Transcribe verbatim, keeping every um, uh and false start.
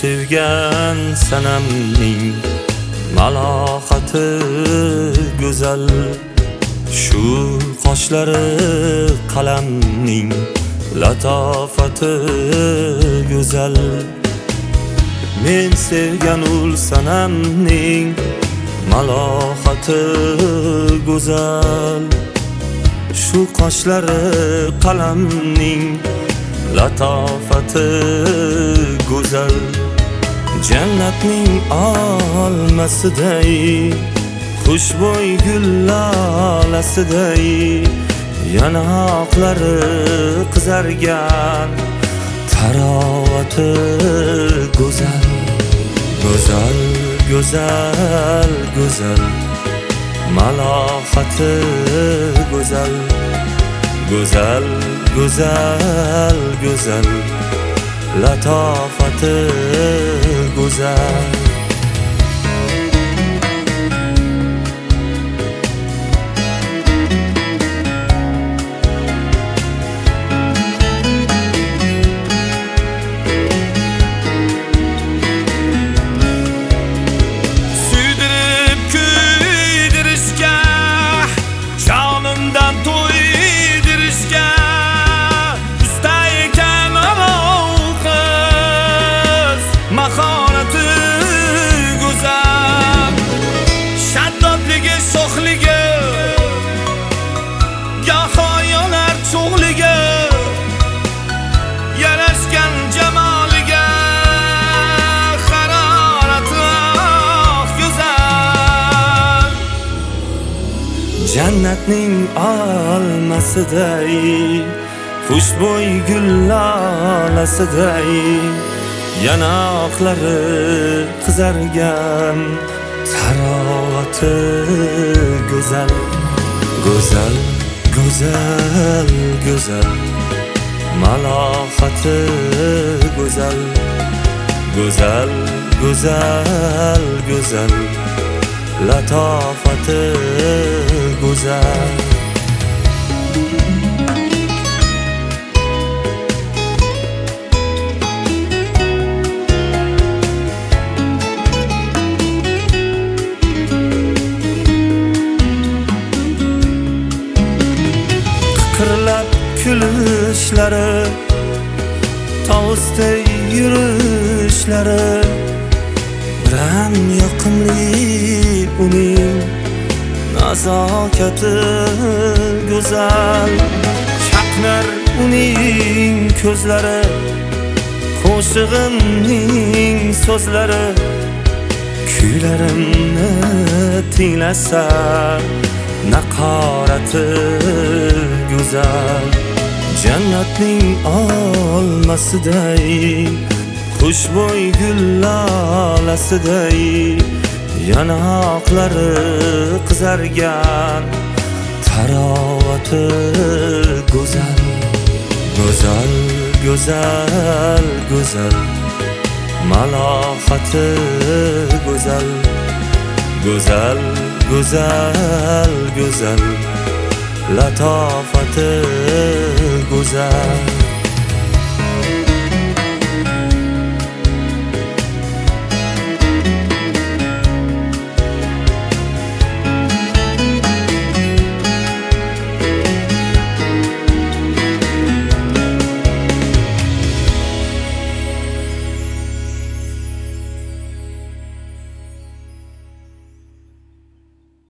sevgan sanamning malohati go'zal, shu qoshlari qalamning latofati go'zal. Men sevgan ul sanamning malohati go'zal, shu qoshlari qalamning latofati go'zal. Jannatning olmasiday, xushbo'y gullolasiday, yanoqlari qizargan tarovati go'zal. Go'zal, go'zal, go'zal, malohati go'zal. Go'zal, go'zal, go'zal, latofati go'zal. Jannatning olmasiday, xushbo'y gullolasiday, yanoqlari qizargan tarovati go'zal. Go'zal, go'zal, go'zal, malohati go'zal. Go'zal, go'zal, go'zal, latofati go'zal. Qiqirlab kulishlari, tovusday yurishlari, biram yoqimli uning nazokati go'zal. Chaqnar uning ko'zlari, qo'shig'imning so'zlari, kuylarimni tinglasa naqorati go'zal. Jannatning olmasiday, xushbo'y gullolasiday, yanoqlari qizargan tarovati go'zal. Go'zal, go'zal, go'zal, malohati go'zal. Go'zal, go'zal, go'zal, latofati go'zal.